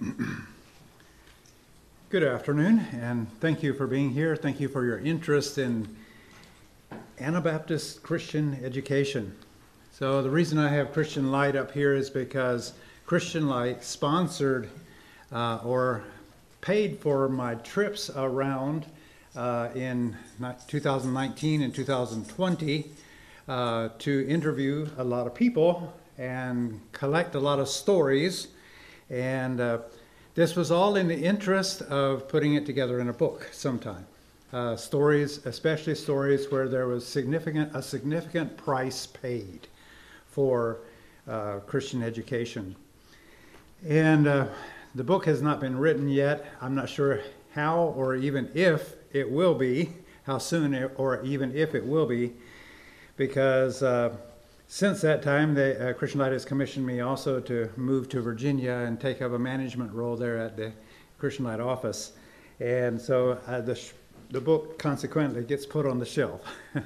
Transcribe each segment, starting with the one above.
Good afternoon, and thank you for being here. Thank you for your interest in Anabaptist Christian education. So the reason I have Christian Light up here is because Christian Light sponsored or paid for my trips around in 2019 and 2020 to interview a lot of people and collect a lot of stories. And this was all in the interest of putting it together in a book sometime. Stories, especially stories where there was a significant price paid for Christian education. And the book has not been written yet. I'm not sure how or even if it will be, how soon or even if it will be, because since that time, Christian Light has commissioned me also to move to Virginia and take up a management role there at the Christian Light office. And so the book consequently gets put on the shelf.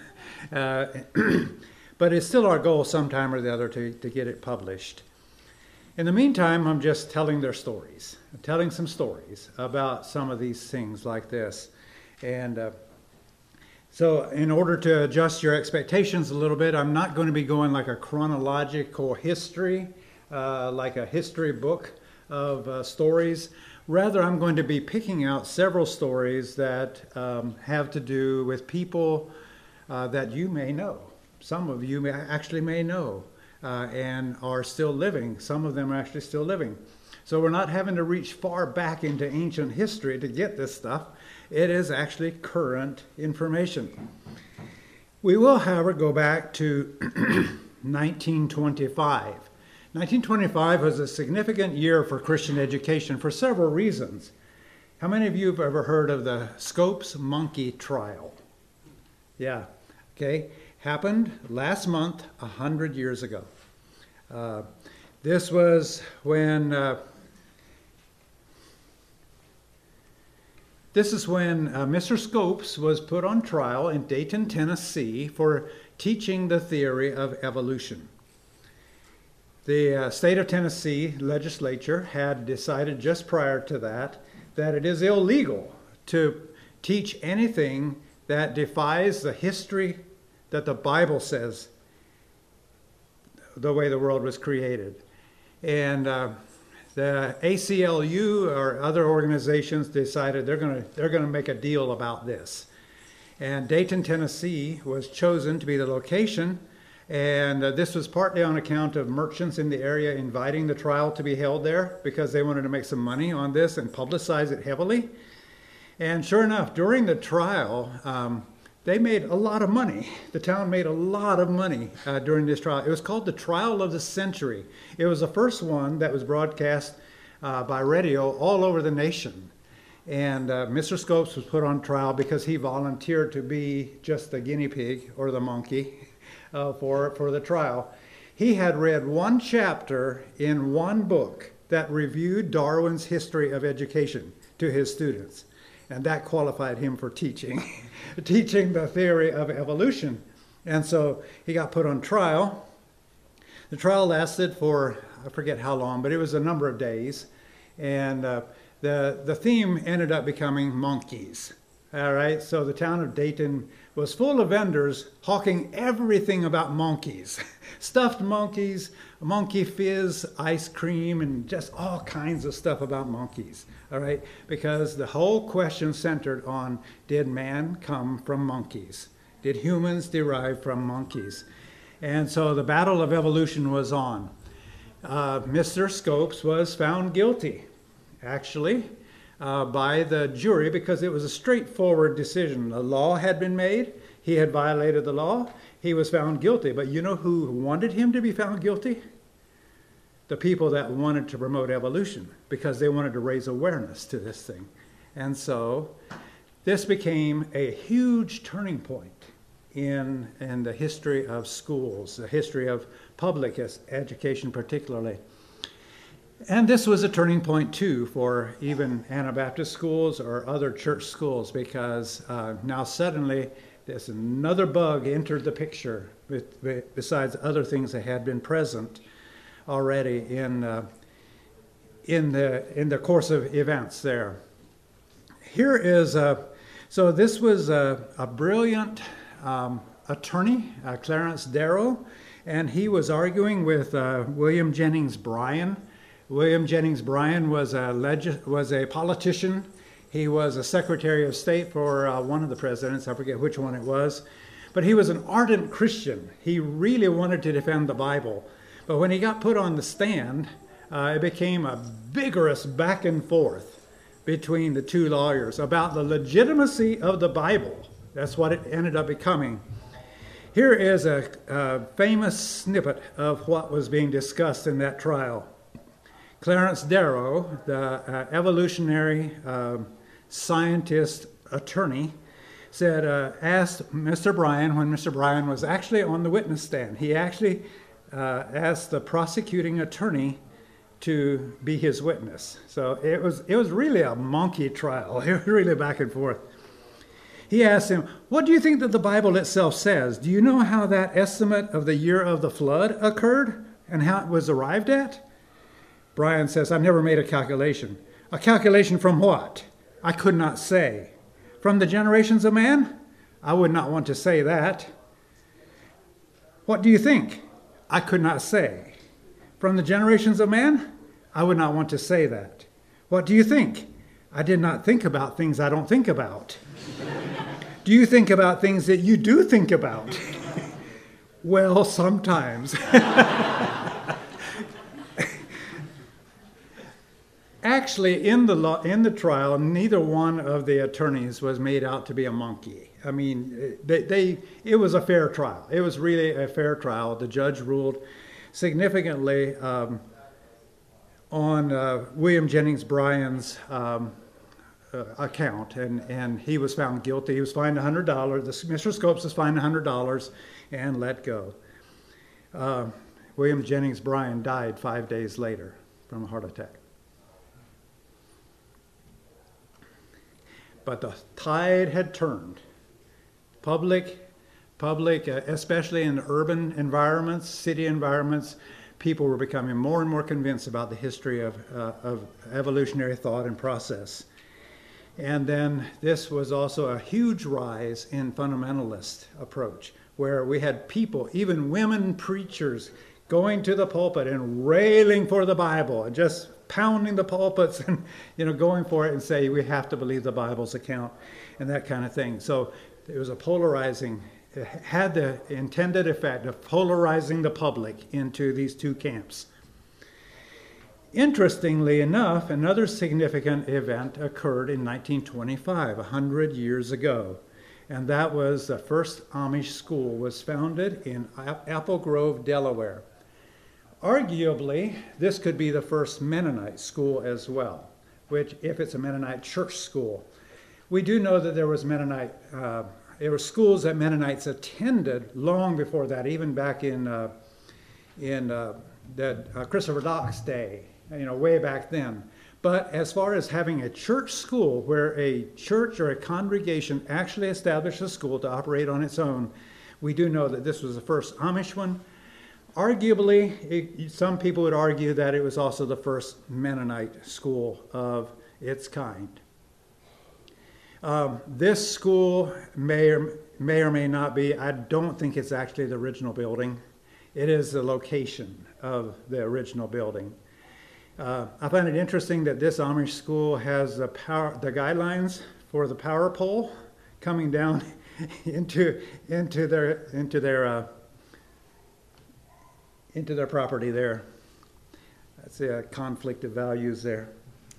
But it's still our goal sometime or the other to get it published. In the meantime, I'm just telling their stories. I'm telling some stories about some of these things like this. And so in order to adjust your expectations a little bit, I'm not going to be going like a chronological history, like a history book of stories. Rather, I'm going to be picking out several stories that have to do with people that you may know. Some of you actually may know and are still living. Some of them are actually still living. So we're not having to reach far back into ancient history to get this stuff. It is actually current information. We will, however, go back to 1925. 1925 was a significant year for Christian education for several reasons. How many of you have ever heard of the Scopes Monkey Trial? Yeah, okay. Happened last month, 100 years ago. This was when Mr. Scopes was put on trial in Dayton, Tennessee for teaching the theory of evolution. The state of Tennessee legislature had decided just prior to that it is illegal to teach anything that defies the history that the Bible says the way the world was created. And the ACLU or other organizations decided they're going to make a deal about this. And Dayton, Tennessee was chosen to be the location. And this was partly on account of merchants in the area inviting the trial to be held there because they wanted to make some money on this and publicize it heavily. And sure enough, during the trial, they made a lot of money. The town made a lot of money during this trial. It was called the Trial of the Century. It was the first one that was broadcast by radio all over the nation. And Mr. Scopes was put on trial because he volunteered to be just the guinea pig or the monkey for the trial. He had read one chapter in one book that reviewed Darwin's History of Education to his students. And that qualified him for teaching the theory of evolution. And so he got put on trial. The trial lasted for, I forget how long, but it was a number of days. And the theme ended up becoming monkeys. All right, so the town of Dayton was full of vendors hawking everything about monkeys. Stuffed monkeys, monkey fizz, ice cream, and just all kinds of stuff about monkeys. All right, because the whole question centered on, did man come from monkeys? Did humans derive from monkeys? And so the battle of evolution was on. Mr. Scopes was found guilty, actually, by the jury because it was a straightforward decision. The law had been made. He had violated the law. He was found guilty. But you know who wanted him to be found guilty? The people that wanted to promote evolution because they wanted to raise awareness to this thing. And so this became a huge turning point in the history of schools, the history of public education particularly. And this was a turning point too for even Anabaptist schools or other church schools because now suddenly there's another bug entered the picture besides other things that had been present already in in the course of events there. Here is so this was a brilliant attorney, Clarence Darrow, and he was arguing with William Jennings Bryan. William Jennings Bryan was a politician. He was a Secretary of State for one of the presidents. I forget which one it was. But he was an ardent Christian. He really wanted to defend the Bible. But when he got put on the stand, it became a vigorous back and forth between the two lawyers about the legitimacy of the Bible. That's what it ended up becoming. Here is a famous snippet of what was being discussed in that trial. Clarence Darrow, the evolutionary scientist attorney, said, asked Mr. Bryan, when Mr. Bryan was actually on the witness stand, he actually asked the prosecuting attorney to be his witness. So it was really a monkey trial. It was really back and forth. He asked him, what do you think that the Bible itself says? Do you know how that estimate of the year of the flood occurred and how it was arrived at? Bryan says, I've never made a calculation. A calculation from what? I could not say. From the generations of man? I would not want to say that. What do you think? I could not say. From the generations of man? I would not want to say that. What do you think? I did not think about things I don't think about. Do you think about things that you do think about? Well, sometimes. Actually, in the trial, neither one of the attorneys was made out to be a monkey. I mean, it was a fair trial. It was really a fair trial. The judge ruled significantly on William Jennings Bryan's account, and he was found guilty. He was fined $100. Mr. Scopes was fined $100 and let go. William Jennings Bryan died 5 days later from a heart attack. But the tide had turned. Public, especially in urban environments, city environments, people were becoming more and more convinced about the history of evolutionary thought and process. And then this was also a huge rise in fundamentalist approach, where we had people, even women preachers, going to the pulpit and railing for the Bible and just pounding the pulpits and going for it and say we have to believe the Bible's account and that kind of thing. So it was it had the intended effect of polarizing the public into these two camps. Interestingly enough, another significant event occurred in 1925, 100 years ago, and that was the first Amish school was founded in Apple Grove, Delaware. Arguably, this could be the first Mennonite school as well, which, if it's a Mennonite church school. We do know that there was there were schools that Mennonites attended long before that, even back in Christopher Dock's day, way back then. But as far as having a church school where a church or a congregation actually established a school to operate on its own, we do know that this was the first Amish one. Arguably, some people would argue that it was also the first Mennonite school of its kind. This school may or may not be, I don't think it's actually the original building. It is the location of the original building. I find it interesting that this Amish school has the guidelines for the power pole coming down into their property there. That's a conflict of values there.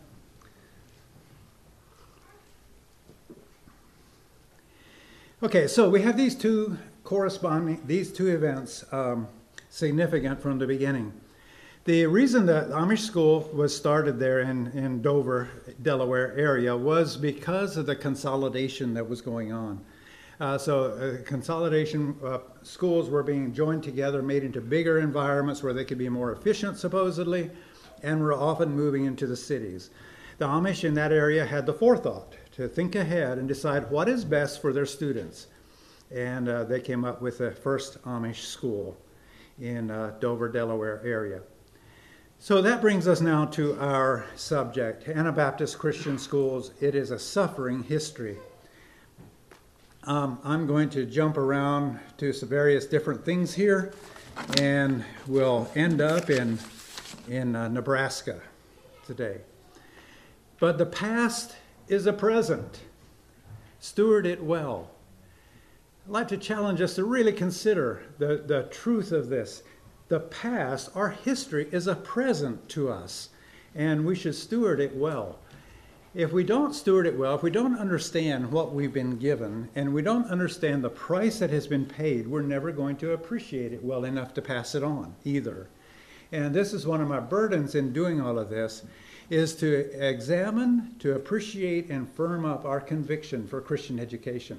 Okay, so we have these two events significant from the beginning. The reason that Amish school was started there in Dover, Delaware area was because of the consolidation that was going on. Consolidation schools were being joined together, made into bigger environments where they could be more efficient, supposedly, and were often moving into the cities. The Amish in that area had the forethought to think ahead and decide what is best for their students. And they came up with the first Amish school in Dover, Delaware area. So that brings us now to our subject, Anabaptist Christian Schools. It is a suffering history. I'm going to jump around to some various different things here, and we'll end up in Nebraska today. But the past is a present. Steward it well. I'd like to challenge us to really consider the truth of this. The past, our history, is a present to us, and we should steward it well. If we don't steward it well, if we don't understand what we've been given, and we don't understand the price that has been paid, we're never going to appreciate it well enough to pass it on either. And this is one of my burdens in doing all of this, is to examine, to appreciate, and firm up our conviction for Christian education.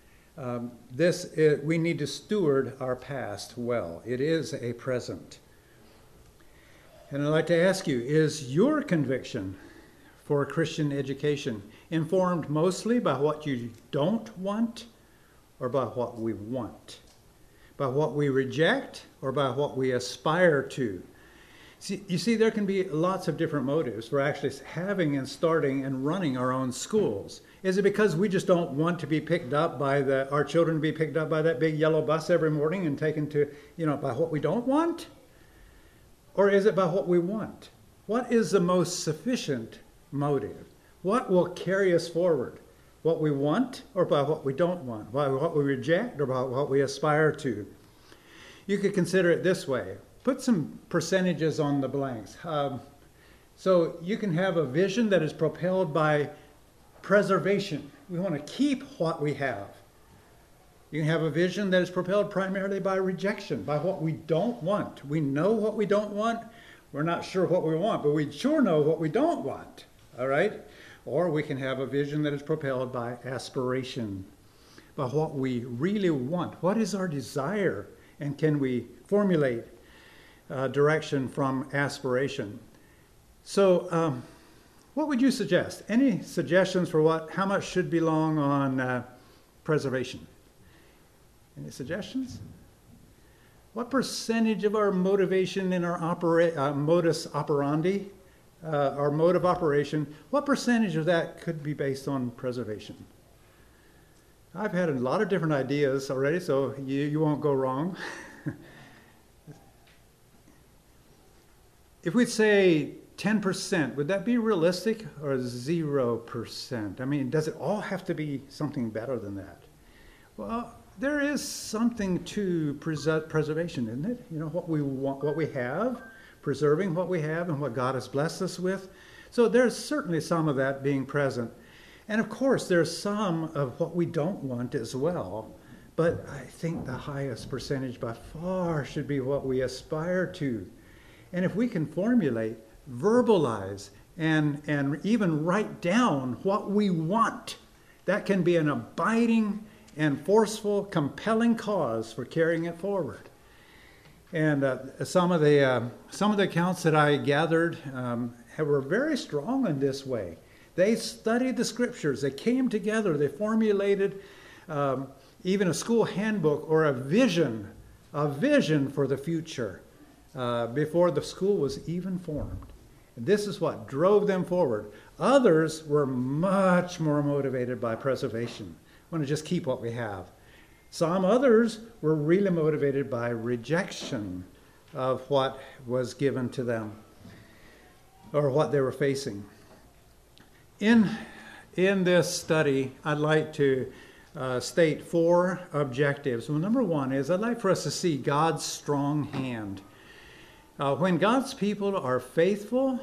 We need to steward our past well. It is a present. And I'd like to ask you, is your conviction for Christian education informed mostly by what you don't want or by what we want? By what we reject or by what we aspire to? You see, there can be lots of different motives for actually having and starting and running our own schools. Is it because we just don't want to be picked up by our children to be picked up by that big yellow bus every morning and taken to, by what we don't want? Or is it by what we want? What is the most sufficient motive? What will carry us forward? What we want or by what we don't want? By what we reject or by what we aspire to? You could consider it this way. Put some percentages on the blanks. So you can have a vision that is propelled by preservation. We want to keep what we have. You can have a vision that is propelled primarily by rejection, by what we don't want. We know what we don't want. We're not sure what we want, but we sure know what we don't want. All right? Or we can have a vision that is propelled by aspiration, by what we really want. What is our desire? And can we formulate direction from aspiration? So what would you suggest? Any suggestions for how much should belong on preservation? Any suggestions? What percentage of our motivation in our modus operandi, our mode of operation, what percentage of that could be based on preservation? I've had a lot of different ideas already, so you won't go wrong. If we'd say 10%, would that be realistic, or 0%? I mean, does it all have to be something better than that? Well, there is something to preservation, isn't it? What we want, what we have, preserving what we have and what God has blessed us with. So there's certainly some of that being present. And of course, there's some of what we don't want as well. But I think the highest percentage by far should be what we aspire to. And if we can formulate, verbalize, and even write down what we want, that can be an abiding and forceful, compelling cause for carrying it forward. And some of the accounts that I gathered were very strong in this way. They studied the scriptures. They came together. They formulated even a school handbook or a vision for the future before the school was even formed. And this is what drove them forward. Others were much more motivated by preservation. Want to just keep what we have. Some others were really motivated by rejection of what was given to them or what they were facing. In this study, I'd like to state 4 objectives. Well, number 1 is I'd like for us to see God's strong hand. When God's people are faithful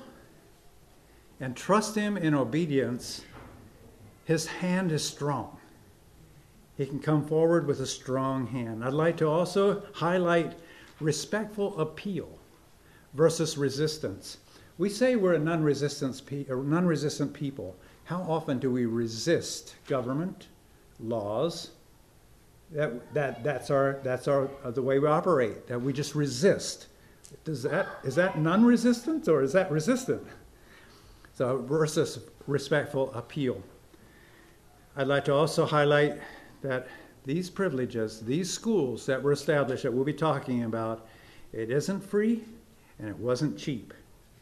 and trust Him in obedience, His hand is strong. He can come forward with a strong hand. I'd like to also highlight respectful appeal versus resistance. We say we're a non-resistant people. How often do we resist government, laws? That's the way we operate. That we just resist. Is that non-resistant or is that resistant? So versus respectful appeal. I'd like to also highlight that these privileges, these schools that were established that we'll be talking about, it isn't free and it wasn't cheap.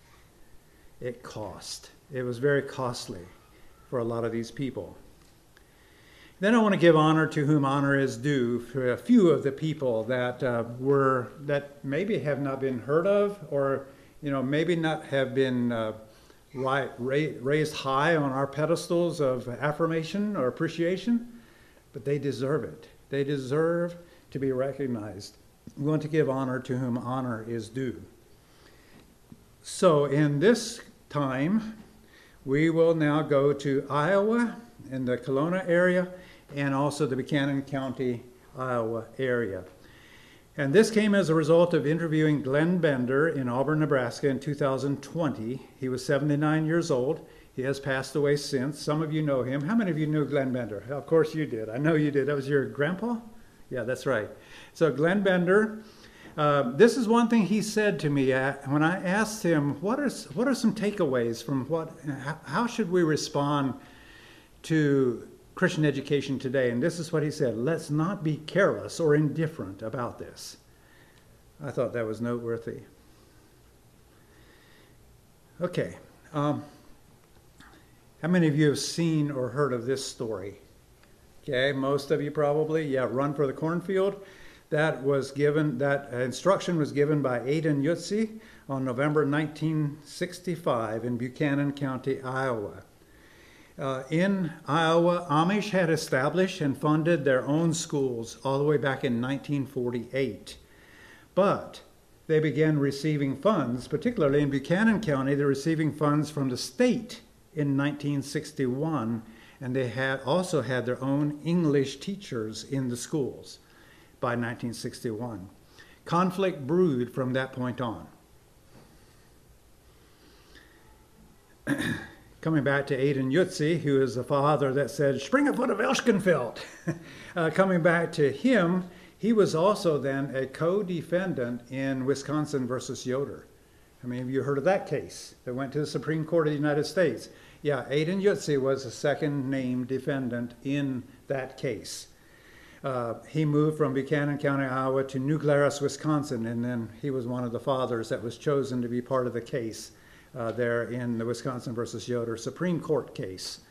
it cost. It was very costly for a lot of these people. Then I want to give honor to whom honor is due for a few of the people that that maybe have not been heard of, or maybe not have been raised high on our pedestals of affirmation or appreciation, but they deserve it. They deserve to be recognized. We want to give honor to whom honor is due. So in this time, we will now go to Iowa in the Kelowna area, and also the Buchanan County, Iowa area. And this came as a result of interviewing Glenn Bender in Auburn, Nebraska in 2020. He was 79 years old. He has passed away since. Some of you know him. How many of you knew Glenn Bender? Of course you did. I know you did. That was your grandpa? Yeah, that's right. So Glenn Bender, this is one thing he said to me when I asked him, what are some takeaways from how should we respond to Christian education today? And this is what he said: let's not be careless or indifferent about this. I thought that was noteworthy. Okay. How many of you have seen or heard of this story? Okay, most of you probably. Yeah, Run for the Cornfield. That instruction was given by Aidan Yutzi on November 1965 in Buchanan County, Iowa. In Iowa, Amish had established and funded their own schools all the way back in 1948. But they began receiving funds, particularly in Buchanan County, they're receiving funds from the state in 1961, and they also had their own English teachers in the schools by 1961. Conflict brewed from that point on. Coming back to Aidan Yutzi, who is the father that said, Springerfoot of Elschkenfeld. Coming back to him, he was also then a co-defendant in Wisconsin versus Yoder. How many of you heard of that case that went to the Supreme Court of the United States? Yeah, Aidan Yutzi was the second named defendant in that case. He moved from Buchanan County, Iowa to New Glarus, Wisconsin, and then he was one of the fathers that was chosen to be part of the case there in the Wisconsin versus Yoder Supreme Court case.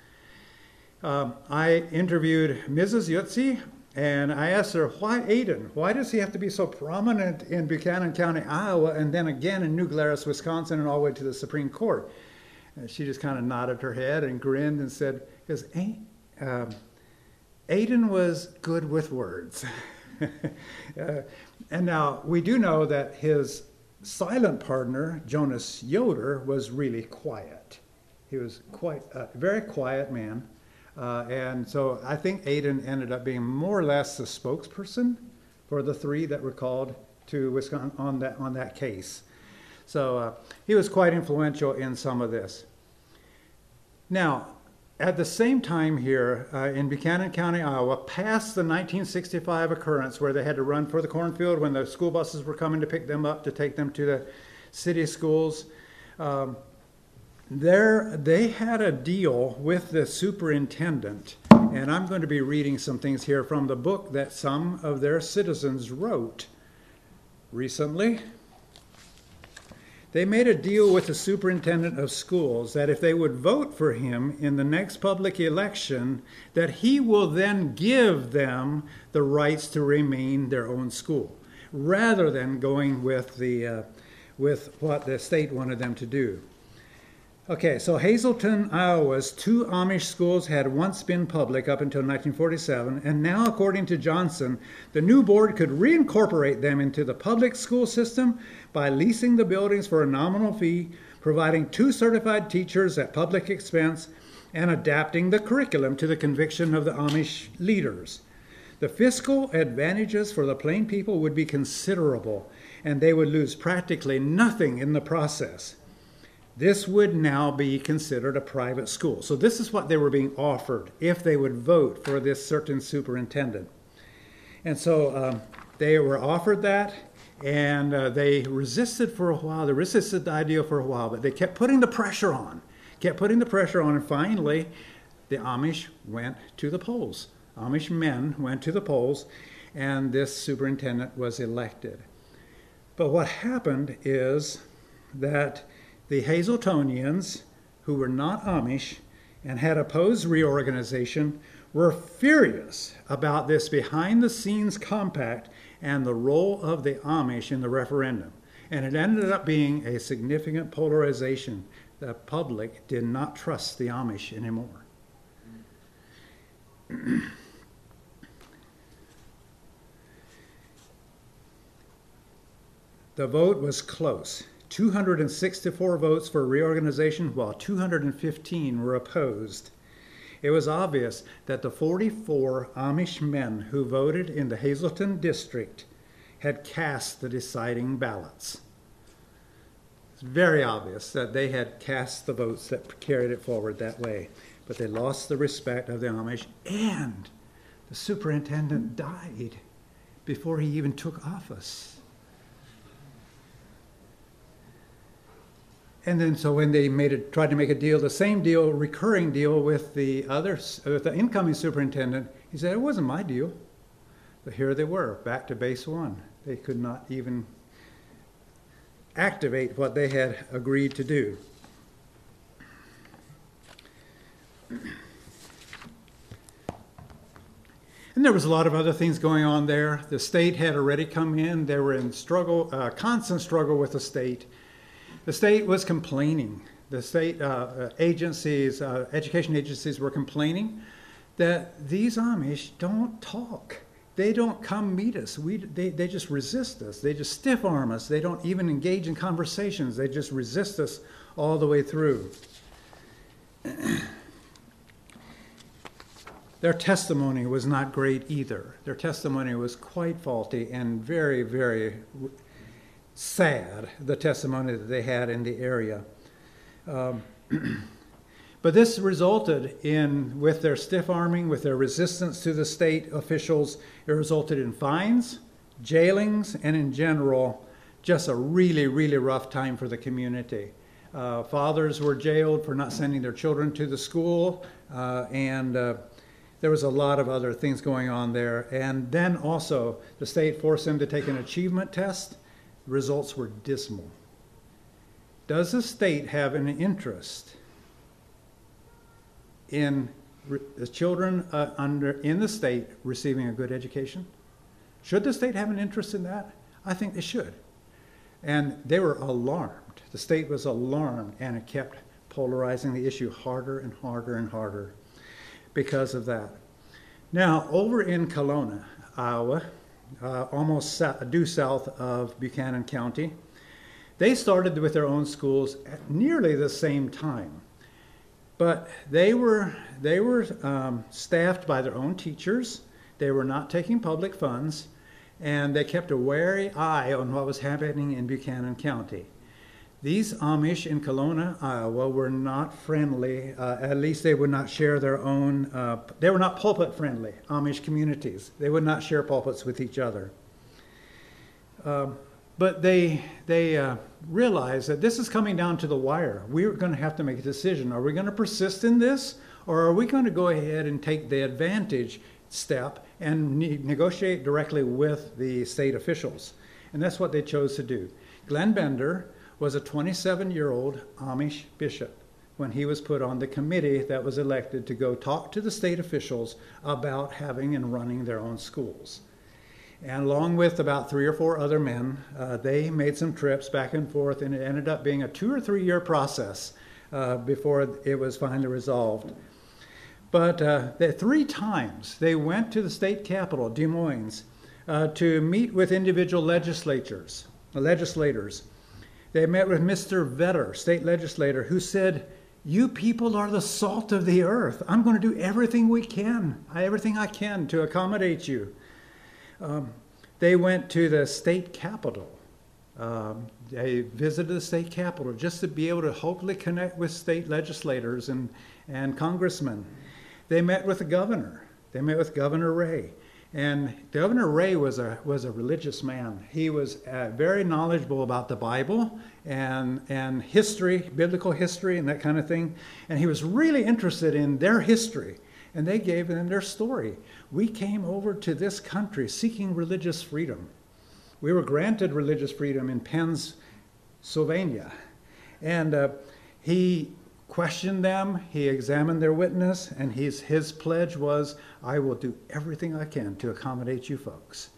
I interviewed Mrs. Yutzi, and I asked her, why Aidan? Why does he have to be so prominent in Buchanan County, Iowa, and then again in New Glarus, Wisconsin, and all the way to the Supreme Court? And she just kind of nodded her head and grinned and said, because Aidan was good with words. And now we do know that his silent partner, Jonas Yoder, was really quiet. He was quite a very quiet man. And so I think Aidan ended up being more or less the spokesperson for the three that were called to Wisconsin on that case. So he was quite influential in some of this. Now, at the same time here in Buchanan County, Iowa, past the 1965 occurrence where they had to run for the cornfield when the school buses were coming to pick them up to take them to the city schools, they had a deal with the superintendent. And I'm going to be reading some things here from the book that some of their citizens wrote recently. They made a deal with the superintendent of schools that if they would vote for him in the next public election, that he will then give them the rights to remain their own school, rather than going with what the state wanted them to do. Okay, so Hazleton, Iowa's two Amish schools had once been public up until 1947, and now, according to Johnson, the new board could reincorporate them into the public school system by leasing the buildings for a nominal fee, providing 2 certified teachers at public expense, and adapting the curriculum to the conviction of the Amish leaders. The fiscal advantages for the plain people would be considerable, and they would lose practically nothing in the process. This would now be considered a private school. So this is what they were being offered if they would vote for this certain superintendent. And so they were offered that, and they resisted for a while. They resisted the idea for a while, but they kept putting the pressure on, and finally the Amish went to the polls. Amish men went to the polls, and this superintendent was elected. But what happened is that The Hazeltonians, who were not Amish and had opposed reorganization, were furious about this behind-the-scenes compact and the role of the Amish in the referendum. And it ended up being a significant polarization. The public did not trust the Amish anymore. The vote was close. 264 votes for reorganization, while 215 were opposed. It was obvious that the 44 Amish men who voted in the Hazleton district had cast the deciding ballots. It's very obvious that they had cast the votes that carried it forward that way. But they lost the respect of the Amish, and the superintendent died before he even took office. And then so when they tried to make a deal, the same deal, recurring deal with the incoming superintendent, he said, it wasn't my deal. But here they were, back to base one. They could not even activate what they had agreed to do. And there was a lot of other things going on there. The state had already come in. They were in constant struggle with the state. The state was complaining. The state agencies, education agencies were complaining that these Amish don't talk. They don't come meet us. They just resist us. They just stiff arm us. They don't even engage in conversations. They just resist us all the way through. Their testimony was not great either. Their testimony was quite faulty and very, very sad, the testimony that they had in the area. But this resulted in, with their stiff arming, with their resistance to the state officials, it resulted in fines, jailings, and in general, just a really, really rough time for the community. Fathers were jailed for not sending their children to the school, and there was a lot of other things going on there. And then also, the state forced them to take an achievement test. Results were dismal. Does the state have an interest in the children in the state receiving a good education? Should the state have an interest in that? I think they should. And they were alarmed. The state was alarmed, and it kept polarizing the issue harder and harder and harder because of that. Now, over in Kelowna, Iowa, almost due south of Buchanan County, they started with their own schools at nearly the same time. But they were staffed by their own teachers. They were not taking public funds, and they kept a wary eye on what was happening in Buchanan County. These Amish in Kelowna, Iowa, were not friendly. At least they would not share their own. They were not pulpit friendly, Amish communities. They would not share pulpits with each other. But they realized that this is coming down to the wire. We're going to have to make a decision. Are we going to persist in this, or are we going to go ahead and take the advantage step and negotiate directly with the state officials? And that's what they chose to do. Glenn Bender was a 27-year-old Amish bishop when he was put on the committee that was elected to go talk to the state officials about having and running their own schools. And along with about 3 or 4 other men, they made some trips back and forth, and it ended up being a 2 or 3 year process before it was finally resolved. But 3 times they went to the state capitol, Des Moines, to meet with individual legislators. They met with Mr. Vetter, state legislator, who said, "You people are the salt of the earth. I'm going to do everything I can to accommodate you." They went to the state capitol. They visited the state capitol just to be able to hopefully connect with state legislators and congressmen. They met with the governor. They met with Governor Ray. And Governor Ray was a religious man. He was very knowledgeable about the Bible and history, biblical history, and that kind of thing. And he was really interested in their history. And they gave them their story. We came over to this country seeking religious freedom. We were granted religious freedom in Pennsylvania. And he questioned them, he examined their witness, and his pledge was, I will do everything I can to accommodate you folks.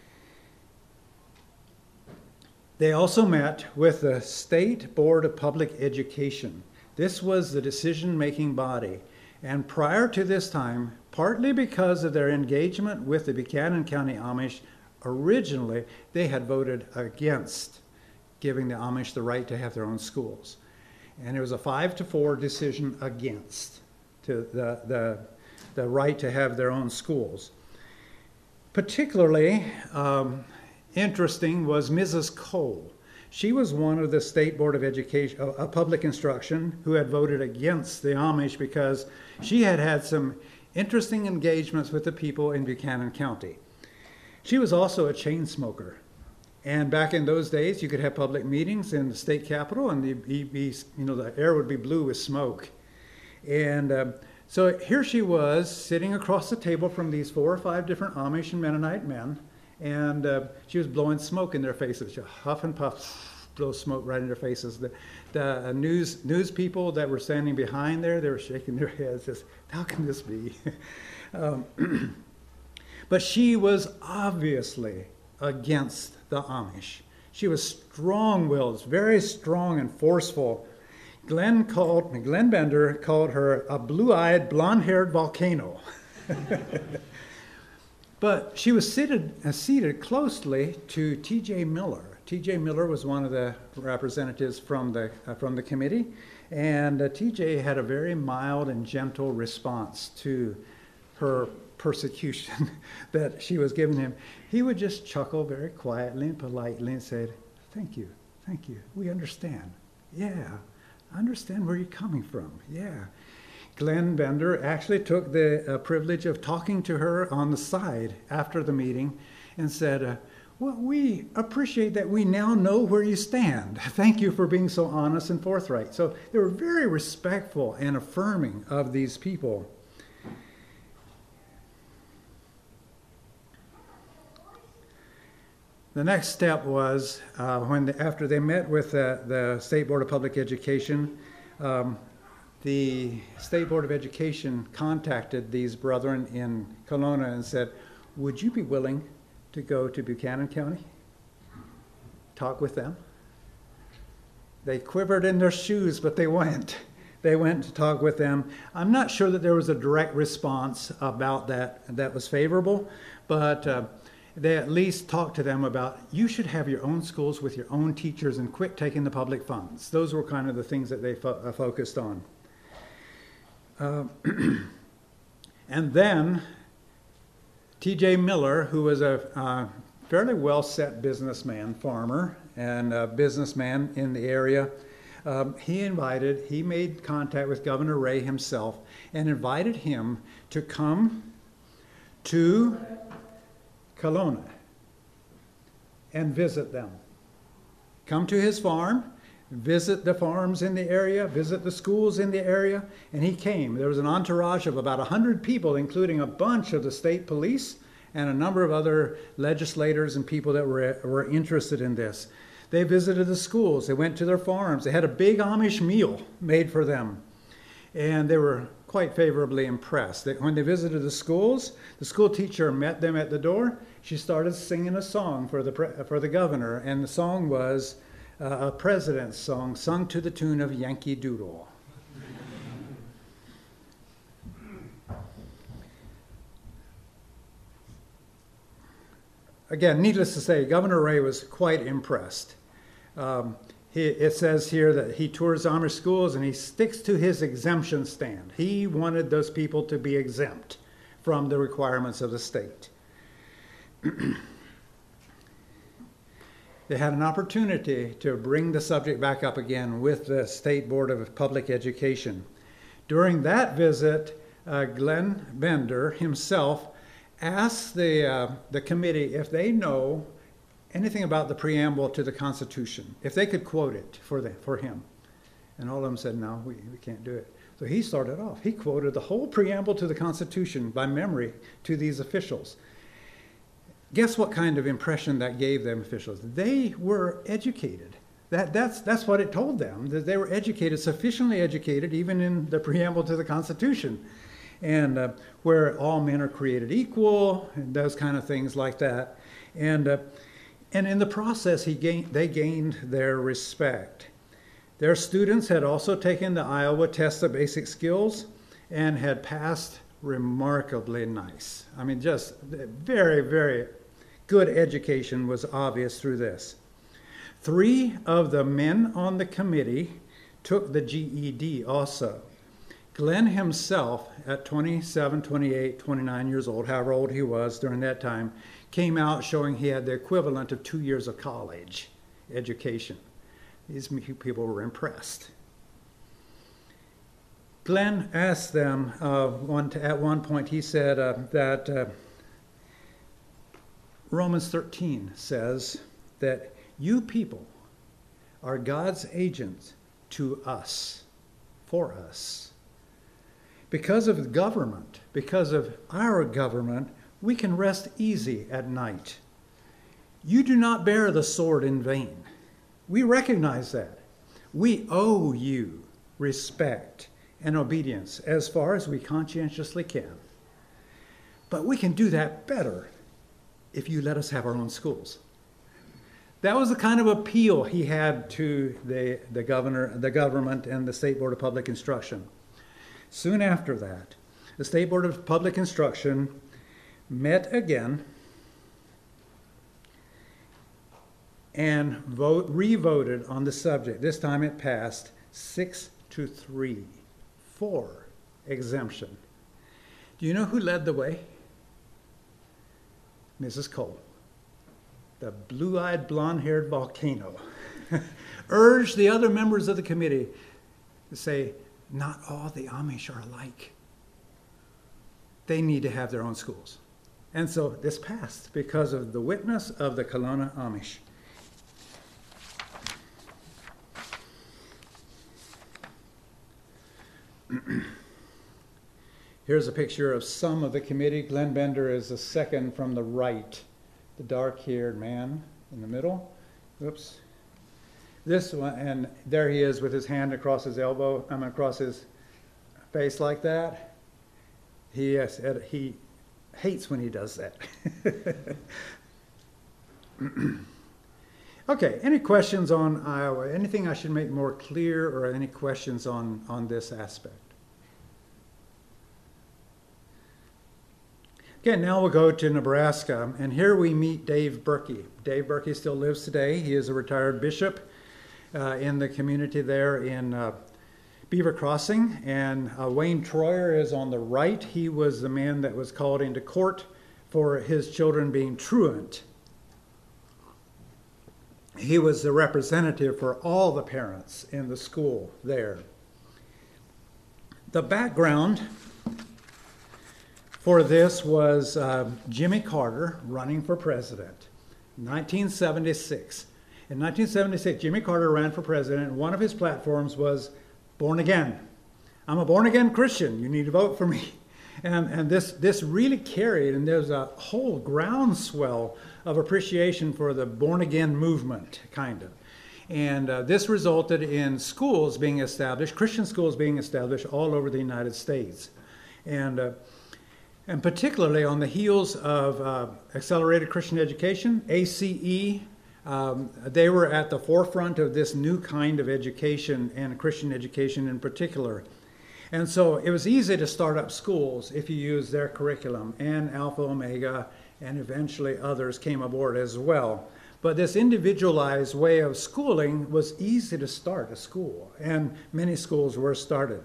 They also met with the State Board of Public Education. This was the decision-making body. And prior to this time, partly because of their engagement with the Buchanan County Amish, originally they had voted against giving the Amish the right to have their own schools. And it was a 5-4 decision against to the right to have their own schools. Particularly interesting was Mrs. Cole. She was one of the State Board of Education, of Public Instruction, who had voted against the Amish because she had had some interesting engagements with the people in Buchanan County. She was also a chain smoker. And back in those days, you could have public meetings in the state capitol, and the air would be blue with smoke. And so here she was, sitting across the table from these 4 or 5 different Amish and Mennonite men, and she was blowing smoke in their faces. She huff and puff, blow smoke right in their faces. The news people that were standing behind there, they were shaking their heads, just, how can this be? But she was obviously against the Amish. She was strong-willed, very strong and forceful. Glenn Bender called her a blue-eyed, blonde-haired volcano. But she was seated closely to T.J. Miller. T.J. Miller was one of the representatives from the committee, and T.J. had a very mild and gentle response to her persecution that she was giving him. He would just chuckle very quietly and politely and say, thank you, we understand. Yeah, I understand where you're coming from, yeah. Glenn Bender actually took the privilege of talking to her on the side after the meeting and said, well, we appreciate that we now know where you stand. Thank you for being so honest and forthright. So they were very respectful and affirming of these people. The next step was after they met with the State Board of Public Education, the State Board of Education contacted these brethren in Kelowna and said, would you be willing to go to Buchanan County, talk with them? They quivered in their shoes, but they went. They went to talk with them. I'm not sure that there was a direct response about that was favorable, but they at least talked to them about, you should have your own schools with your own teachers and quit taking the public funds. Those were kind of the things that they focused on. And then T.J. Miller, who was a fairly well-set businessman, farmer, and a businessman in the area, he made contact with Governor Ray himself and invited him to come to Kelowna and visit them. Come to his farm, visit the farms in the area, visit the schools in the area, and he came. There was an entourage of about 100 people, including a bunch of the state police and a number of other legislators and people that were interested in this. They visited the schools, they went to their farms, they had a big Amish meal made for them, and they were quite favorably impressed. When they visited the schools, the school teacher met them at the door. She started singing a song for the governor, and the song was a president's song sung to the tune of Yankee Doodle. Again, needless to say, Governor Ray was quite impressed. It says here that he tours Amish schools and he sticks to his exemption stand. He wanted those people to be exempt from the requirements of the state. They had an opportunity to bring the subject back up again with the State Board of Public Education. During that visit, Glenn Bender himself asked the committee if they know anything about the preamble to the Constitution, if they could quote it for him. And all of them said, no, we can't do it. So he started off. He quoted the whole preamble to the Constitution by memory to these officials. Guess what kind of impression that gave them officials? They were educated. That's what it told them, that they were educated, sufficiently educated, even in the preamble to the Constitution, and where all men are created equal, and those kind of things like that. And in the process, they gained their respect. Their students had also taken the Iowa Test of Basic Skills and had passed remarkably nice. I mean, just very, very good education was obvious through this. 3 of the men on the committee took the GED also. Glenn himself, at 27, 28, 29 years old, however old he was during that time, came out showing he had the equivalent of 2 years of college education. These people were impressed. Glenn asked them, at one point he said that Romans 13 says that you people are God's agents to us, for us. Because of government, because of our government, we can rest easy at night. You do not bear the sword in vain. We recognize that. We owe you respect and obedience as far as we conscientiously can. But we can do that better if you let us have our own schools. That was the kind of appeal he had to the government, and the State Board of Public Instruction. Soon after that, the State Board of Public Instruction met again and re-voted on the subject. This time it passed 6-3 for exemption. Do you know who led the way? Mrs. Cole, the blue-eyed, blonde-haired volcano, urged the other members of the committee to say, not all the Amish are alike. They need to have their own schools. And so this passed because of the witness of the Kelowna Amish. Here's a picture of some of the committee. Glenn Bender is the second from the right, the dark-haired man in the middle. Oops. This one, and there he is with his hand across his elbow, across his face like that. He hates when he does that. Okay, any questions on Iowa? Anything I should make more clear, or any questions on this aspect? Okay, now we'll go to Nebraska, and here we meet Dave Berkey. Dave Berkey still lives today. He is a retired bishop in the community there in Beaver Crossing, and Wayne Troyer is on the right. He was the man that was called into court for his children being truant. He was the representative for all the parents in the school there. The background for this was Jimmy Carter running for president, 1976. In 1976, Jimmy Carter ran for president, and one of his platforms was born again. I'm a born again Christian. You need to vote for me. And this really carried, and there's a whole groundswell of appreciation for the born again movement, kind of. And this resulted in schools being established, Christian schools being established all over the United States. And particularly on the heels of Accelerated Christian Education, ACE, they were at the forefront of this new kind of education, and Christian education in particular. And so it was easy to start up schools if you used their curriculum, and Alpha Omega, and eventually others came aboard as well. But this individualized way of schooling was easy to start a school, and many schools were started.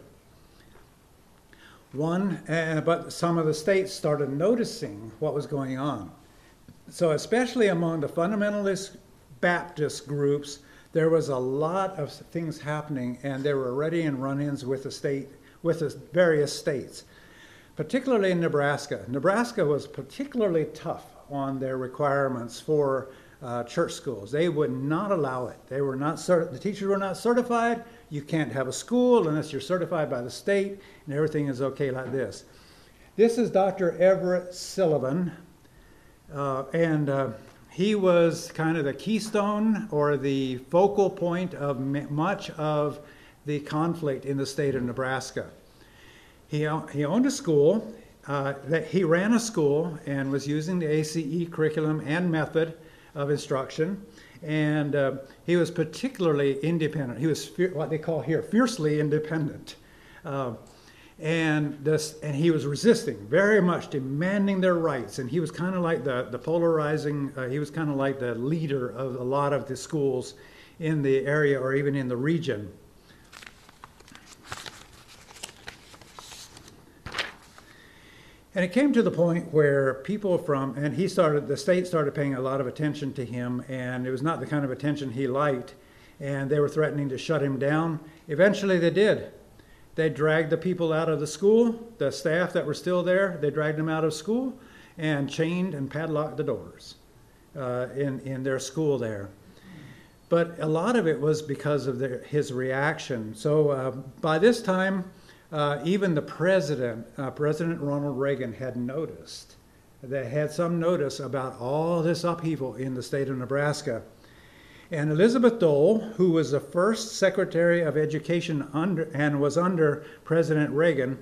But some of the states started noticing what was going on. So especially among the fundamentalist Baptist groups, there was a lot of things happening, and there were ready and run-ins with the various states, particularly in Nebraska. Nebraska was particularly tough on their requirements for church schools. They would not allow it. They were not the teachers were not certified. You can't have a school unless you're certified by the state, and everything is okay like this. This is Dr. Everett Sullivan, and he was kind of the keystone or the focal point of much of the conflict in the state of Nebraska. He owned a school, that he ran a school and was using the ACE curriculum and method of instruction. And he was particularly independent. He was what they call here fiercely independent. And he was resisting, very much demanding their rights. And he was kind of like the polarizing, he was kind of like the leader of a lot of the schools in the area or even in the region. And it came to the point where people the state started paying a lot of attention to him, and it was not the kind of attention he liked, and they were threatening to shut him down. Eventually they did. They dragged the people out of the school, the staff that were still there, they dragged them out of school and chained and padlocked the doors in their school there. But a lot of it was because of his reaction. So by this time, even the President Ronald Reagan had noticed. They had some notice about all this upheaval in the state of Nebraska. And Elizabeth Dole, who was the first Secretary of Education was under President Reagan,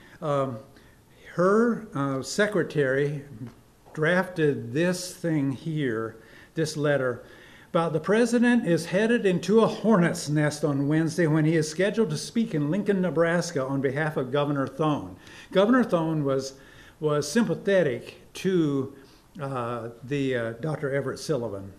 her secretary drafted this thing here, this letter, about the president is headed into a hornet's nest on Wednesday when he is scheduled to speak in Lincoln, Nebraska on behalf of Governor Thone. Governor Thone was sympathetic to Dr. Everett Sullivan.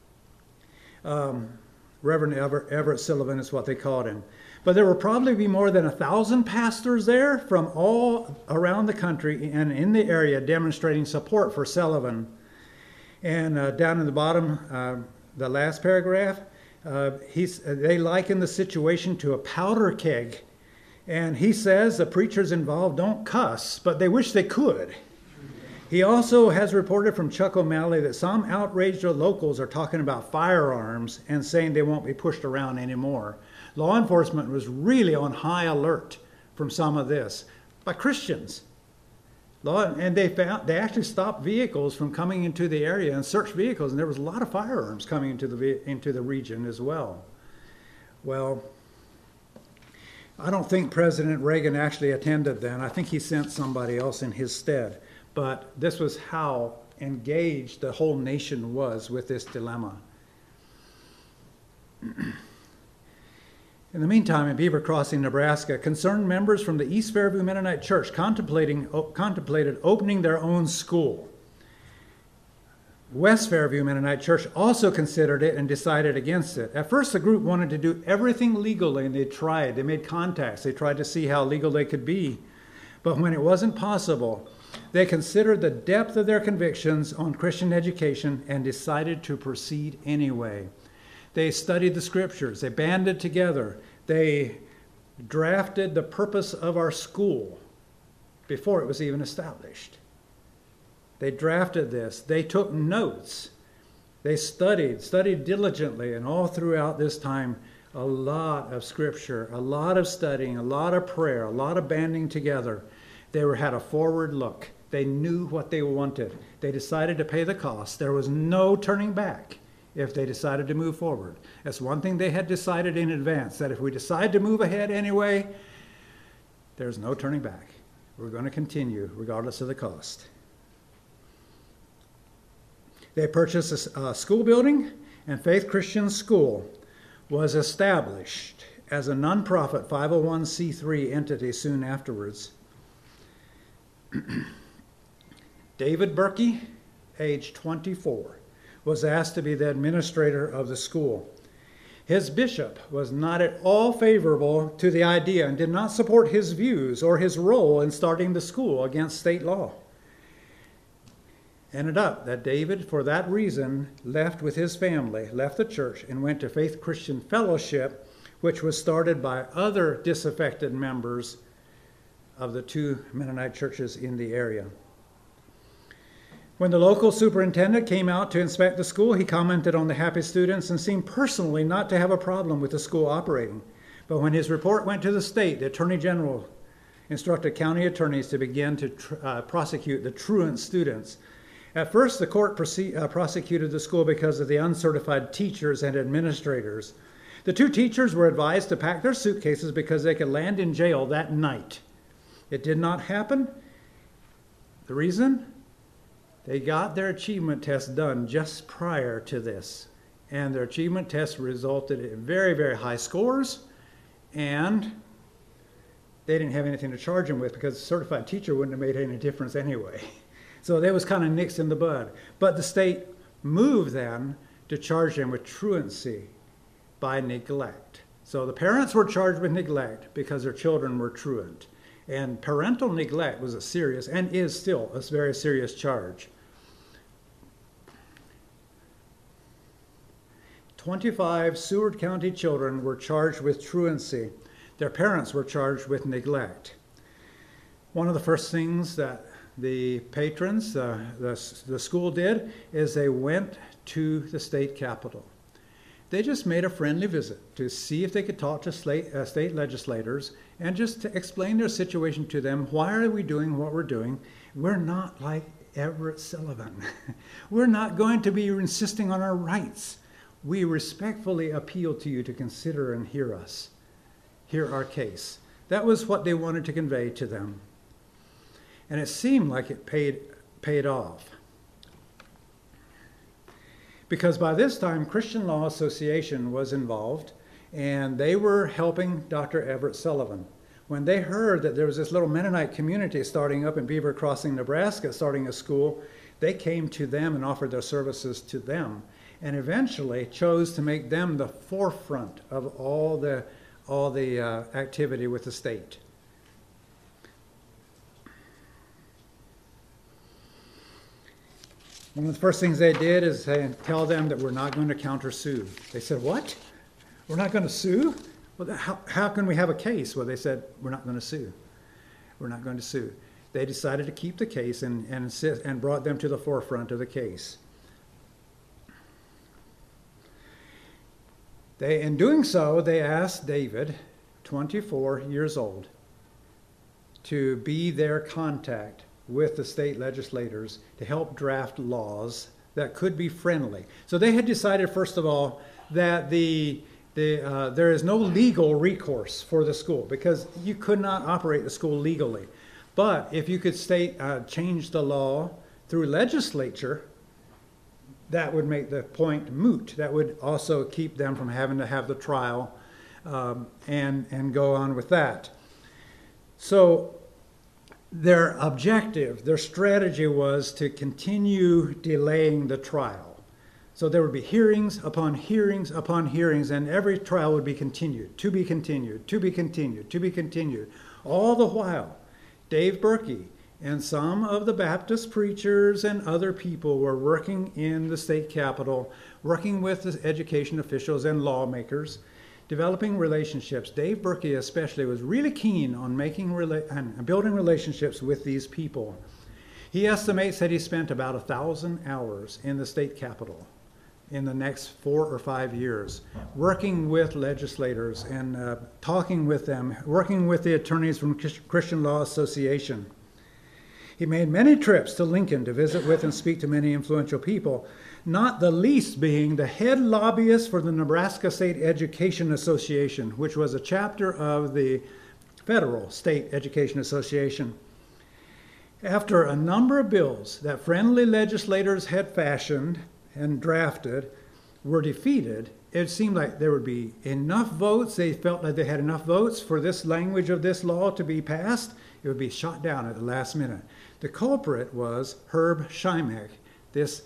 Reverend Everett Sullivan is what they called him. But there will probably be more than 1,000 pastors there from all around the country and in the area demonstrating support for Sullivan. And down in the bottom, the last paragraph, they liken the situation to a powder keg. And he says the preachers involved don't cuss, but they wish they could. He also has reported from Chuck O'Malley that some outraged locals are talking about firearms and saying they won't be pushed around anymore. Law enforcement was really on high alert from some of this by Christians. And they actually stopped vehicles from coming into the area and searched vehicles, and there was a lot of firearms coming into the region as well. Well, I don't think President Reagan actually attended then. I think he sent somebody else in his stead. But this was how engaged the whole nation was with this dilemma. In the meantime, in Beaver Crossing, Nebraska, concerned members from the East Fairview Mennonite Church contemplated opening their own school. West Fairview Mennonite Church also considered it and decided against it. At first, the group wanted to do everything legally, and they made contacts. They tried to see how legal they could be. But when it wasn't possible, they considered the depth of their convictions on Christian education and decided to proceed anyway. They studied the scriptures. They banded together. They drafted the purpose of our school before it was even established. They drafted this. They took notes. They studied diligently, and all throughout this time, a lot of scripture, a lot of studying, a lot of prayer, a lot of banding together. They had a forward look. They knew what they wanted. They decided to pay the cost. There was no turning back if they decided to move forward. That's one thing they had decided in advance, that if we decide to move ahead anyway, there's no turning back. We're going to continue regardless of the cost. They purchased a school building, and Faith Christian School was established as a nonprofit 501c3 entity soon afterwards. David Berkey, age 24, was asked to be the administrator of the school. His bishop was not at all favorable to the idea and did not support his views or his role in starting the school against state law. Ended up that David, for that reason, left with his family, left the church, and went to Faith Christian Fellowship, which was started by other disaffected members of the two Mennonite churches in the area. When the local superintendent came out to inspect the school, he commented on the happy students and seemed personally not to have a problem with the school operating. But when his report went to the state, the Attorney General instructed county attorneys to begin to prosecute the truant students At first, the court prosecuted the school because of the uncertified teachers and administrators. The two teachers were advised to pack their suitcases because they could land in jail that night. It did not happen. The reason? They got their achievement test done just prior to this. And their achievement test resulted in very, very high scores. And they didn't have anything to charge them with because a certified teacher wouldn't have made any difference anyway. So that was kind of nicked in the bud. But the state moved then to charge them with truancy by neglect. So the parents were charged with neglect because their children were truant. And parental neglect was a serious, and is still a very serious charge. 25 Seward County children were charged with truancy. Their parents were charged with neglect. One of the first things that the patrons, the school did, is they went to the state capitol. They just made a friendly visit to see if they could talk to state legislators and just to explain their situation to them. Why are we doing what we're doing? We're not like Everett Sullivan. We're not going to be insisting on our rights. We respectfully appeal to you to consider and hear us. Hear our case. That was what they wanted to convey to them. And it seemed like it paid off. Because by this time, Christian Law Association was involved, and they were helping Dr. Everett Sullivan. When they heard that there was this little Mennonite community starting up in Beaver Crossing, Nebraska, starting a school, they came to them and offered their services to them, and eventually chose to make them the forefront of all the activity with the state. One of the first things they did is tell them that we're not going to countersue. They said, what? We're not going to sue? Well, how can we have a case? Well, they said, we're not going to sue. We're not going to sue. They decided to keep the case and brought them to the forefront of the case. In doing so, they asked David, 24 years old, to be their contact with the state legislators to help draft laws that could be friendly. So they had decided, first of all, that there is no legal recourse for the school because you could not operate the school legally. But if you could change the law through legislature, that would make the point moot. That would also keep them from having to have the trial and go on with that. So their objective, their strategy was to continue delaying the trial. So there would be hearings upon hearings upon hearings, and every trial would be continued, to be continued, to be continued, to be continued. All the while, Dave Berkey and some of the Baptist preachers and other people were working in the state capitol, working with the education officials and lawmakers, developing relationships. Dave Berkey especially was really keen on building relationships with these people. He estimates that he spent about 1,000 hours in the state capitol in the next 4 or 5 years, working with legislators and talking with them, working with the attorneys from Christian Law Association. He made many trips to Lincoln to visit with and speak to many influential people, not the least being the head lobbyist for the Nebraska State Education Association, which was a chapter of the Federal State Education Association. After a number of bills that friendly legislators had fashioned and drafted were defeated, it seemed like there would be enough votes. They felt like they had enough votes for this language of this law to be passed. It would be shot down at the last minute. The culprit was Herb Schimek, this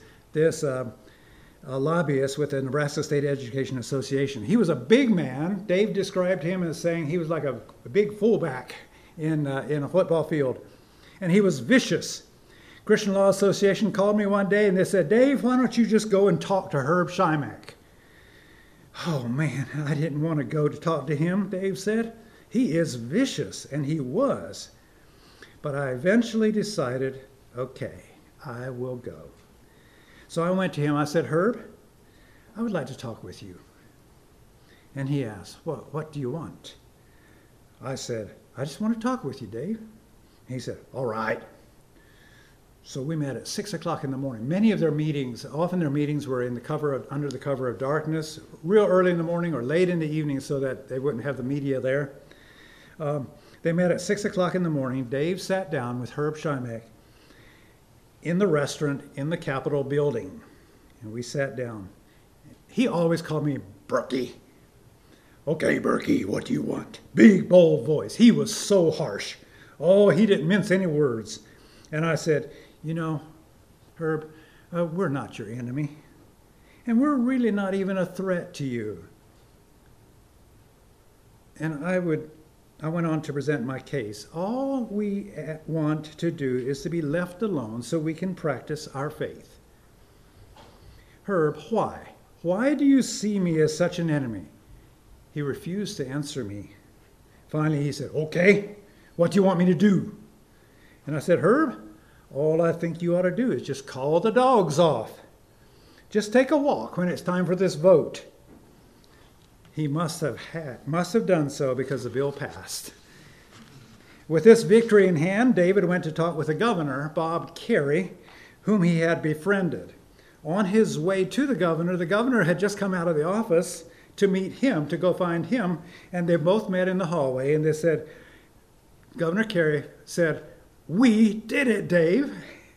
lobbyist with the Nebraska State Education Association. He was a big man. Dave described him as saying he was like a big fullback in a football field. And he was vicious. Christian Law Association called me one day and they said, Dave, why don't you just go and talk to Herb Schimek? Oh man, I didn't want to go to talk to him, Dave said. He is vicious, and he was. But I eventually decided, okay, I will go. So I went to him. I said, Herb, I would like to talk with you. And he asked, what do you want? I said, I just want to talk with you, Dave. He said, all right. So we met at 6 o'clock in the morning. Many of their meetings, often their meetings were under the cover of darkness, real early in the morning or late in the evening so that they wouldn't have the media there. They met at 6 o'clock in the morning. Dave sat down with Herb Scheimek in the restaurant in the Capitol building. And we sat down. He always called me Berkey. Okay, Berkey, what do you want? Big, bold voice. He was so harsh. Oh, he didn't mince any words. And I said, you know, Herb, we're not your enemy. And we're really not even a threat to you. And I went on to present my case. All we want to do is to be left alone so we can practice our faith. Herb, why? Why do you see me as such an enemy? He refused to answer me. Finally, he said, okay, what do you want me to do? And I said, Herb, all I think you ought to do is just call the dogs off. Just take a walk when it's time for this vote. He must have done so because the bill passed. With this victory in hand, David went to talk with the governor, Bob Kerrey, whom he had befriended. On his way to the governor had just come out of the office to meet him, to go find him, and they both met in the hallway, and they said, Governor Kerrey said, we did it, Dave.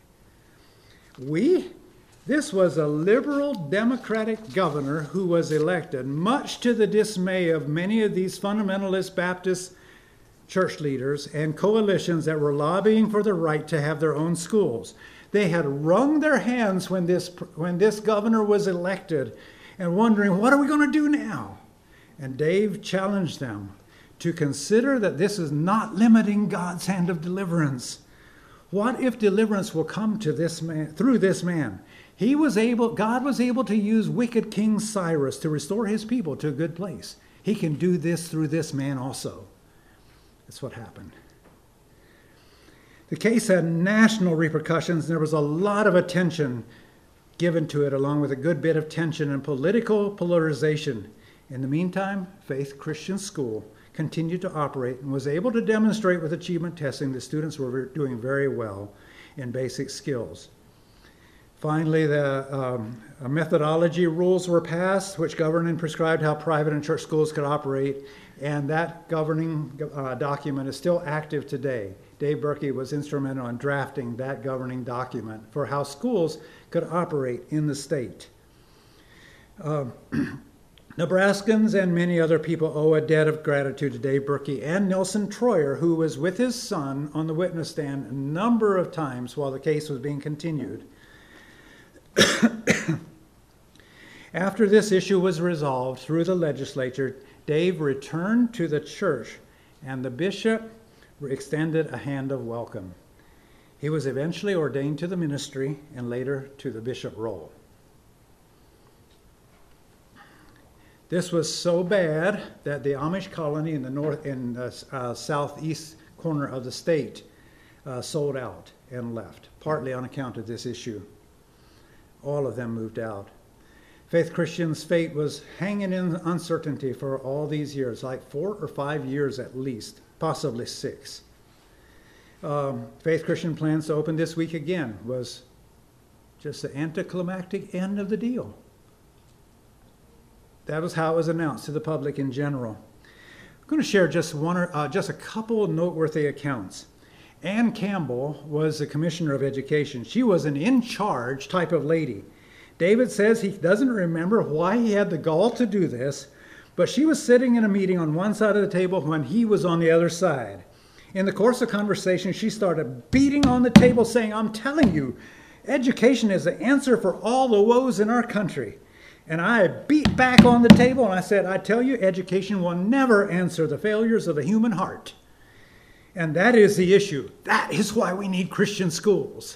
We? This was a liberal Democratic governor who was elected, much to the dismay of many of these fundamentalist Baptist church leaders and coalitions that were lobbying for the right to have their own schools. They had wrung their hands when this governor was elected and wondering, what are we going to do now? And Dave challenged them to consider that this is not limiting God's hand of deliverance. What if deliverance will come to this man through this man? God was able to use wicked King Cyrus to restore his people to a good place. He can do this through this man also. That's what happened. The case had national repercussions, and there was a lot of attention given to it, along with a good bit of tension and political polarization. In the meantime, Faith Christian School continued to operate and was able to demonstrate with achievement testing that students were doing very well in basic skills. Finally, the methodology rules were passed, which governed and prescribed how private and church schools could operate, and that governing document is still active today. Dave Berkey was instrumental in drafting that governing document for how schools could operate in the state. Nebraskans and many other people owe a debt of gratitude to Dave Berkey and Nelson Troyer, who was with his son on the witness stand a number of times while the case was being continued. After this issue was resolved through the legislature, Dave returned to the church, and the bishop extended a hand of welcome. He was eventually ordained to the ministry and later to the bishop role. This was so bad that the Amish colony in the southeast corner of the state sold out and left, partly on account of this issue. All of them moved out. Faith Christian's fate was hanging in uncertainty for all these years, like 4 or 5 years at least, possibly 6. Faith Christian plans to open this week again was just the anticlimactic end of the deal. That was how it was announced to the public in general. I'm going to share just a couple of noteworthy accounts. Ann Campbell was the commissioner of education. She was an in-charge type of lady. David says he doesn't remember why he had the gall to do this, but she was sitting in a meeting on one side of the table when he was on the other side. In the course of conversation, she started beating on the table saying, I'm telling you, education is the answer for all the woes in our country. And I beat back on the table and I said, I tell you, education will never answer the failures of the human heart. And that is the issue. That is why we need Christian schools.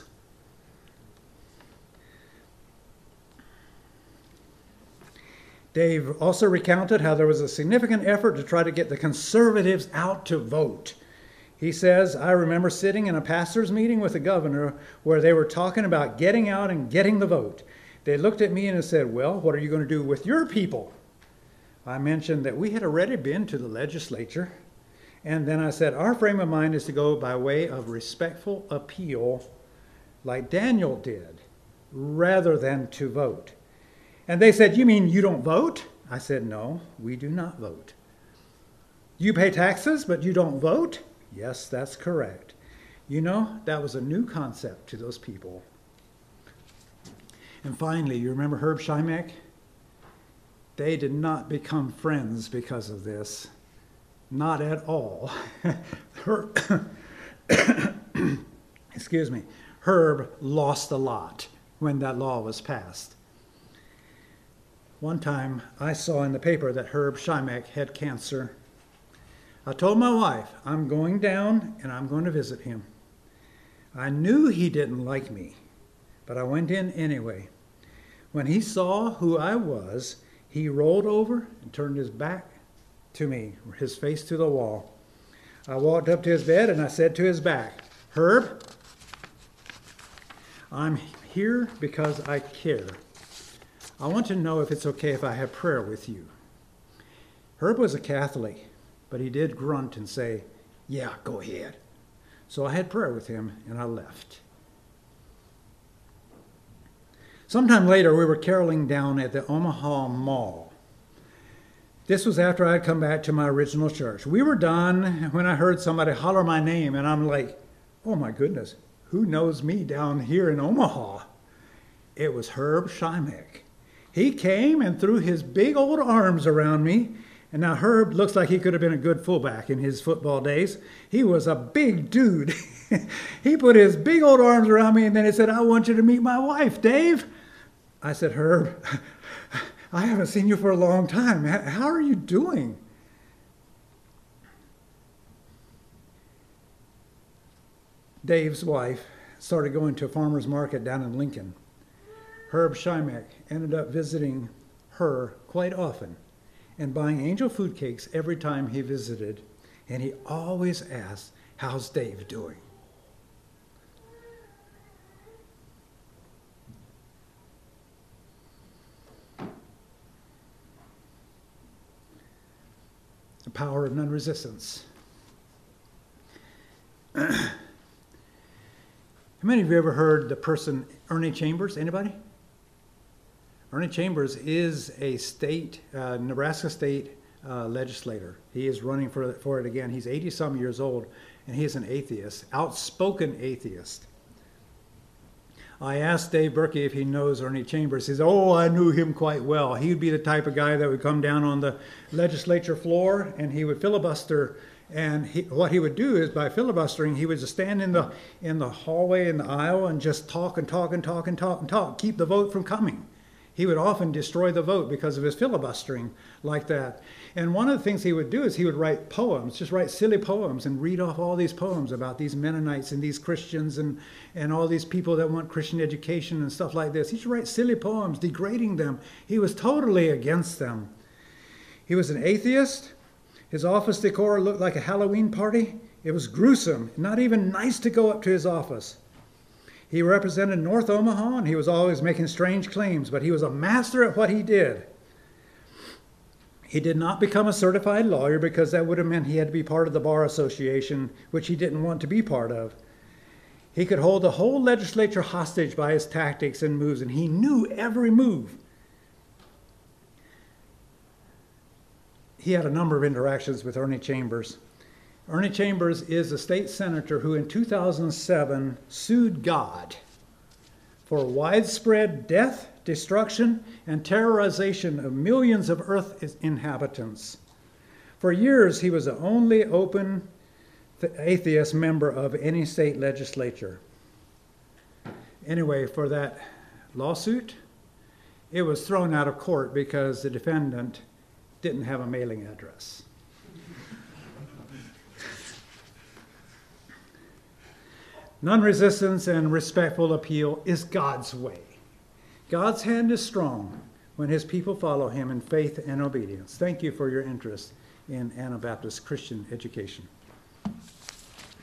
Dave also recounted how there was a significant effort to try to get the conservatives out to vote. He says, I remember sitting in a pastor's meeting with the governor where they were talking about getting out and getting the vote. They looked at me and said, well, what are you going to do with your people? I mentioned that we had already been to the legislature. And then I said, our frame of mind is to go by way of respectful appeal like Daniel did, rather than to vote. And they said, "You mean you don't vote?" I said, "No, we do not vote." "You pay taxes, but you don't vote?" "Yes, that's correct." You know, that was a new concept to those people. And finally, you remember Herb Scheimek? They did not become friends because of this. Not at all. Excuse me. Herb lost a lot when that law was passed. One time I saw in the paper that Herb Scheimek had cancer. I told my wife, I'm going down and I'm going to visit him. I knew he didn't like me, but I went in anyway. When he saw who I was, he rolled over and turned his back to me, his face to the wall. I walked up to his bed and I said to his back, "Herb, I'm here because I care. I want to know if it's okay if I have prayer with you." Herb was a Catholic, but he did grunt and say, "Yeah, go ahead." So I had prayer with him and I left. Sometime later, we were caroling down at the Omaha Mall. This was after I had come back to my original church. We were done when I heard somebody holler my name, and I'm like, oh my goodness, who knows me down here in Omaha? It was Herb Scheimek. He came and threw his big old arms around me. And now Herb looks like he could have been a good fullback in his football days. He was a big dude. He put his big old arms around me and then he said, "I want you to meet my wife, Dave." I said, "Herb, I haven't seen you for a long time. How are you doing?" Dave's wife started going to a farmer's market down in Lincoln. Herb Scheimek ended up visiting her quite often and buying angel food cakes every time he visited. And he always asked, "How's Dave doing?" The power of non-resistance. How many of you ever heard the person Ernie Chambers? Anybody? Ernie Chambers is a Nebraska state legislator. He is running for it again. He's 80-some years old, and he is an atheist, outspoken atheist. I asked Dave Berkey if he knows Ernie Chambers. He said, "Oh, I knew him quite well. He would be the type of guy that would come down on the legislature floor, and he would filibuster. And what he would do is, by filibustering, he would just stand in the hallway, in the aisle, and just talk and talk and talk and talk and talk, keep the vote from coming. He would often destroy the vote because of his filibustering like that. And one of the things he would do is he would write poems, just write silly poems and read off all these poems about these Mennonites and these Christians and all these people that want Christian education and stuff like this. He would write silly poems, degrading them. He was totally against them. He was an atheist. His office decor looked like a Halloween party. It was gruesome, not even nice to go up to his office. He represented North Omaha, and he was always making strange claims, but he was a master at what he did. He did not become a certified lawyer because that would have meant he had to be part of the Bar Association, which he didn't want to be part of. He could hold the whole legislature hostage by his tactics and moves, and he knew every move. He had a number of interactions with Ernie Chambers. Ernie Chambers is a state senator who in 2007 sued God for widespread death, destruction, and terrorization of millions of Earth's inhabitants. For years, he was the only open atheist member of any state legislature. Anyway, for that lawsuit, it was thrown out of court because the defendant didn't have a mailing address. Non-resistance and respectful appeal is God's way. God's hand is strong when his people follow him in faith and obedience. Thank you for your interest in Anabaptist Christian education.